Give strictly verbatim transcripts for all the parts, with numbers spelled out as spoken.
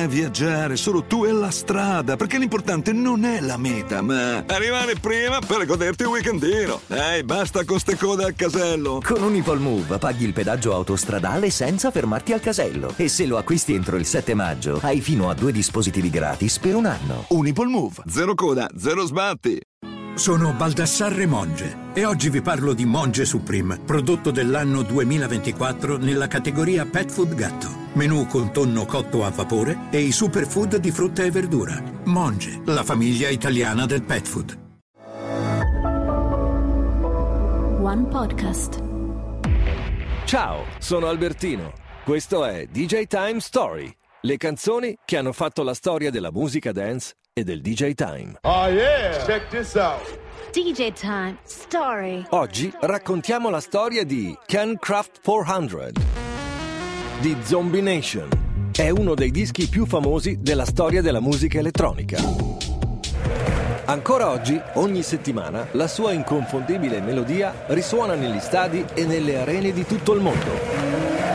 è viaggiare, solo tu e la strada, perché l'importante non è la meta, ma arrivare prima per goderti il weekendino. Ehi, basta con ste code al casello. Con Unipol Move paghi il pedaggio autostradale senza fermarti al casello. E se lo acquisti entro il sette maggio, hai fino a due dispositivi gratis per un anno. Unipol Move, zero coda, zero sbatti. Sono Baldassarre Monge e oggi vi parlo di Monge Supreme, prodotto dell'anno duemilaventiquattro nella categoria Pet Food Gatto. Menù con tonno cotto a vapore e i superfood di frutta e verdura. Monge, la famiglia italiana del pet food. One Podcast. Ciao, sono Albertino. Questo è D J Time Story, le canzoni che hanno fatto la storia della musica dance e del D J Time. Oh yeah, check this out. D J Time Story. Oggi raccontiamo la storia di Ken Craft quattrocento di Zombie Nation. È uno dei dischi più famosi della storia della musica elettronica. Ancora oggi, ogni settimana, la sua inconfondibile melodia risuona negli stadi e nelle arene di tutto il mondo.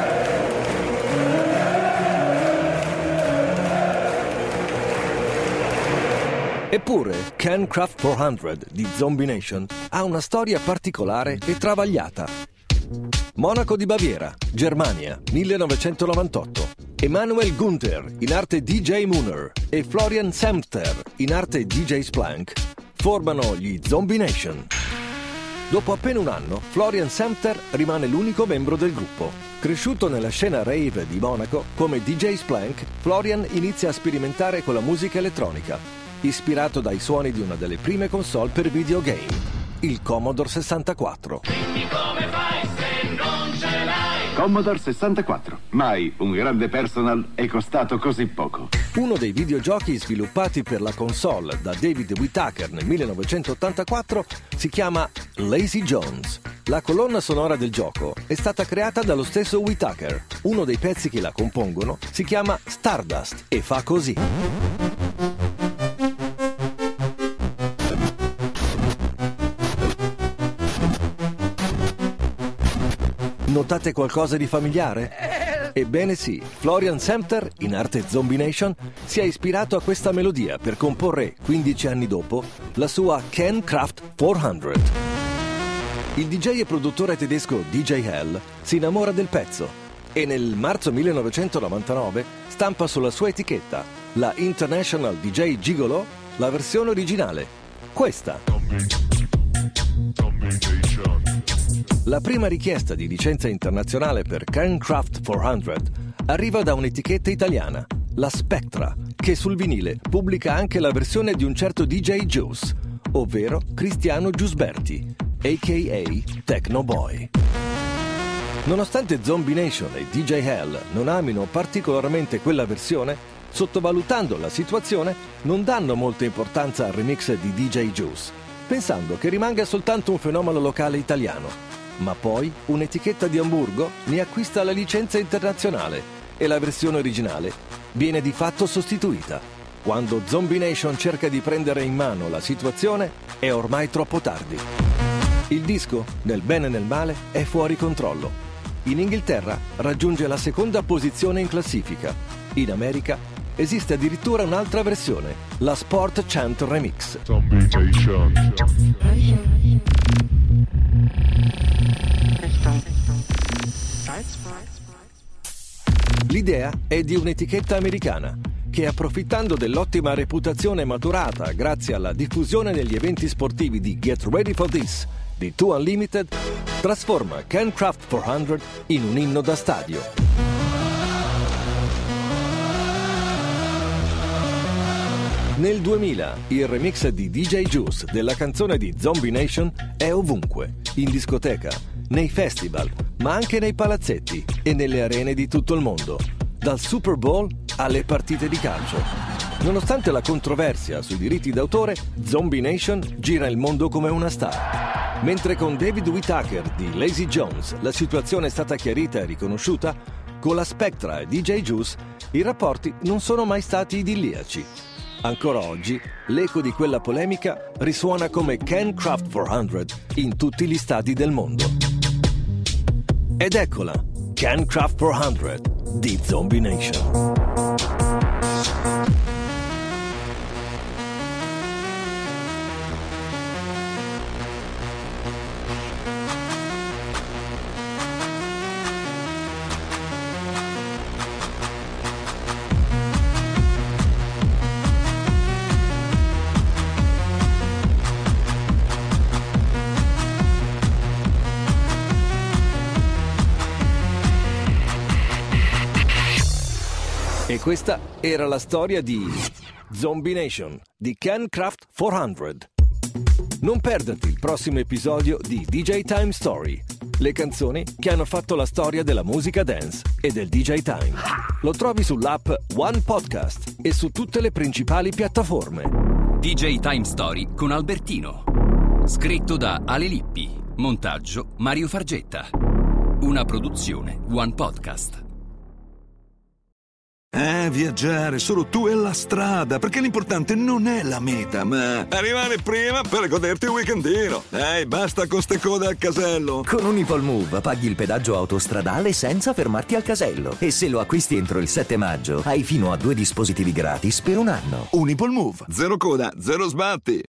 Eppure, Ken Craft quattrocento di Zombie Nation ha una storia particolare e travagliata. Monaco di Baviera, Germania, millenovecentonovantotto. Emanuel Gunther, in arte D J Mooner, e Florian Semter, in arte D J Splank, formano gli Zombie Nation. Dopo appena un anno, Florian Semter rimane l'unico membro del gruppo. Cresciuto nella scena rave di Monaco, come D J Splank, Florian inizia a sperimentare con la musica elettronica, ispirato dai suoni di una delle prime console per videogame, il Commodore sessantaquattro. Dimmi come fai se non ce l'hai? Commodore sessantaquattro. Mai un grande personal è costato così poco. Uno dei videogiochi sviluppati per la console da David Whittaker nel millenovecentottantaquattro si chiama Lazy Jones. La colonna sonora del gioco è stata creata dallo stesso Whittaker. Uno dei pezzi che la compongono si chiama Stardust e fa così. Notate qualcosa di familiare? Ebbene sì, Florian Semter, in arte Zombie Nation, si è ispirato a questa melodia per comporre, quindici anni dopo, la sua Ken Craft quattrocento. Il D J e produttore tedesco D J Hell si innamora del pezzo e nel marzo millenovecentonovantanove stampa sulla sua etichetta, la International D J Gigolo, la versione originale, questa. La prima richiesta di licenza internazionale per Ken Craft quattrocento arriva da un'etichetta italiana, la Spectra, che sul vinile pubblica anche la versione di un certo D J Juice, ovvero Cristiano Giusberti, a k a. Techno Boy. Nonostante Zombie Nation e D J Hell non amino particolarmente quella versione, sottovalutando la situazione, non danno molta importanza al remix di D J Juice, pensando che rimanga soltanto un fenomeno locale italiano. Ma poi un'etichetta di Amburgo ne acquista la licenza internazionale e la versione originale viene di fatto sostituita. Quando Zombie Nation cerca di prendere in mano la situazione è ormai troppo tardi. Il disco, nel bene e nel male, è fuori controllo. In Inghilterra raggiunge la seconda posizione in classifica. In America esiste addirittura un'altra versione, la Sport Chant Remix. Zombie Nation. L'idea è di un'etichetta americana che, approfittando dell'ottima reputazione maturata grazie alla diffusione negli eventi sportivi di Get Ready for This di Two Unlimited, trasforma Ken Craft quattrocento in un inno da stadio. Nel duemila il remix di D J Juice della canzone di Zombie Nation è ovunque, in discoteca, nei festival, ma anche nei palazzetti e nelle arene di tutto il mondo, dal Super Bowl alle partite di calcio. Nonostante la controversia sui diritti d'autore, Zombie Nation gira il mondo come una star. Mentre con David Whittaker di Lazy Jones la situazione è stata chiarita e riconosciuta, con la Spectra e D J Juice i rapporti non sono mai stati idilliaci. Ancora oggi, l'eco di quella polemica risuona come Ken Craft quattrocento in tutti gli stadi del mondo. Ed eccola, Ken Craft quattrocento di Zombie Nation. E questa era la storia di Zombie Nation di Cancraft quattrocento. Non perderti il prossimo episodio di D J Time Story, le canzoni che hanno fatto la storia della musica dance e del D J Time. Lo trovi sull'app One Podcast e su tutte le principali piattaforme. D J Time Story con Albertino. Scritto da Ale Lippi. Montaggio Mario Fargetta. Una produzione One Podcast. Eh, viaggiare, solo tu e la strada, perché l'importante non è la meta, ma arrivare prima per goderti un weekendino. Ehi, basta con ste code al casello. Con Unipol Move paghi il pedaggio autostradale senza fermarti al casello. E se lo acquisti entro il sette maggio, hai fino a due dispositivi gratis per un anno. Unipol Move, zero coda, zero sbatti.